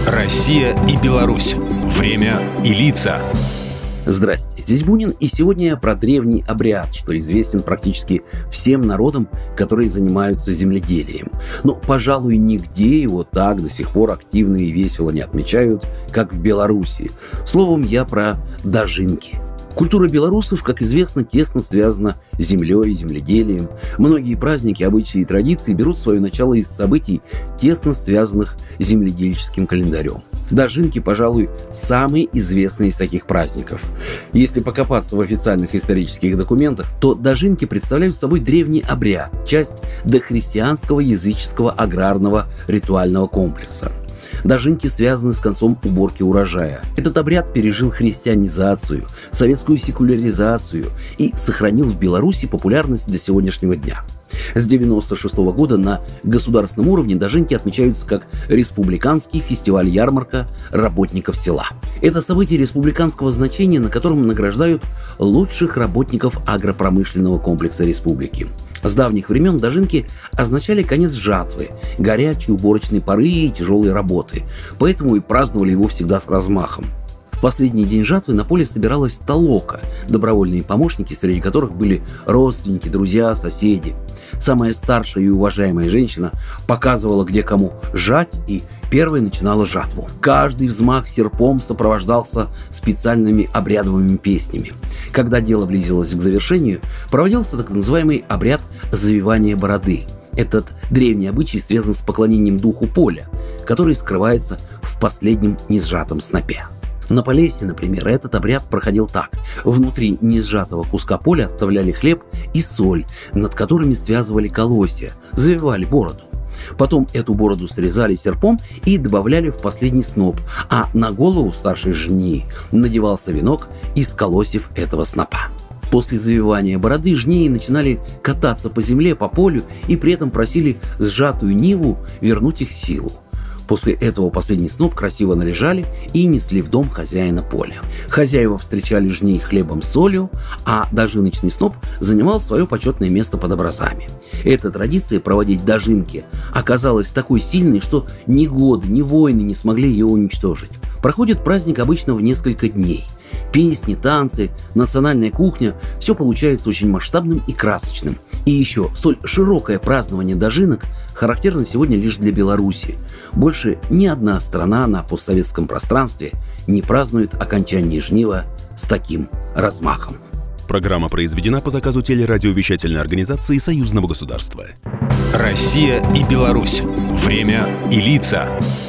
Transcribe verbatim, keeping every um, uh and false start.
Россия и Беларусь. Время и лица. Здрасте, здесь Бунин, и сегодня про древний обряд, что известен практически всем народам, которые занимаются земледелием. Но, пожалуй, нигде его так до сих пор активно и весело не отмечают, как в Беларуси. Словом, я про дожинки. Культура белорусов, как известно, тесно связана с землей и земледелием. Многие праздники, обычаи и традиции берут свое начало из событий, тесно связанных с земледельческим календарем. Дожинки, пожалуй, самый известный из таких праздников. Если покопаться в официальных исторических документах, то дожинки представляют собой древний обряд, часть дохристианского языческого аграрного ритуального комплекса. Дожинки связаны с концом уборки урожая. Этот обряд пережил христианизацию, советскую секуляризацию и сохранил в Беларуси популярность до сегодняшнего дня. С девяносто шестого года на государственном уровне дожинки отмечаются как республиканский фестиваль-ярмарка работников села. Это событие республиканского значения, на котором награждают лучших работников агропромышленного комплекса республики. С давних времен дожинки означали конец жатвы, горячей уборочной поры и тяжелой работы, поэтому и праздновали его всегда с размахом. В последний день жатвы на поле собиралась толока, добровольные помощники, среди которых были родственники, друзья, соседи. Самая старшая и уважаемая женщина показывала, где кому жать, и первой начинала жатву. Каждый взмах серпом сопровождался специальными обрядовыми песнями. Когда дело близилось к завершению, проводился так называемый обряд завивания бороды. Этот древний обычай связан с поклонением духу поля, который скрывается в последнем несжатом снопе. На Полесье, например, этот обряд проходил так. Внутри несжатого куска поля оставляли хлеб и соль, над которыми связывали колосья, завивали бороду. Потом эту бороду срезали серпом и добавляли в последний сноп, а на голову старшей жнии надевался венок из колосьев этого снопа. После завивания бороды жнеи начинали кататься по земле, по полю и при этом просили сжатую ниву вернуть их силу. После этого последний сноп красиво наряжали и несли в дом хозяина поля. Хозяева встречали жней хлебом с солью, а дожиночный сноп занимал свое почетное место под образами. Эта традиция проводить дожинки оказалась такой сильной, что ни годы, ни войны не смогли ее уничтожить. Проходит праздник обычно в несколько дней. Песни, танцы, национальная кухня – все получается очень масштабным и красочным. И еще, столь широкое празднование дожинок характерно сегодня лишь для Беларуси. Больше ни одна страна на постсоветском пространстве не празднует окончание жнива с таким размахом. Программа произведена по заказу телерадиовещательной организации Союзного государства. Россия и Беларусь. Время и лица.